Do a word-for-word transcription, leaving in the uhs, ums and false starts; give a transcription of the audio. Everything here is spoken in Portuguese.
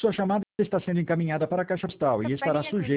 Sua chamada está sendo encaminhada para a caixa postal e estará sujeita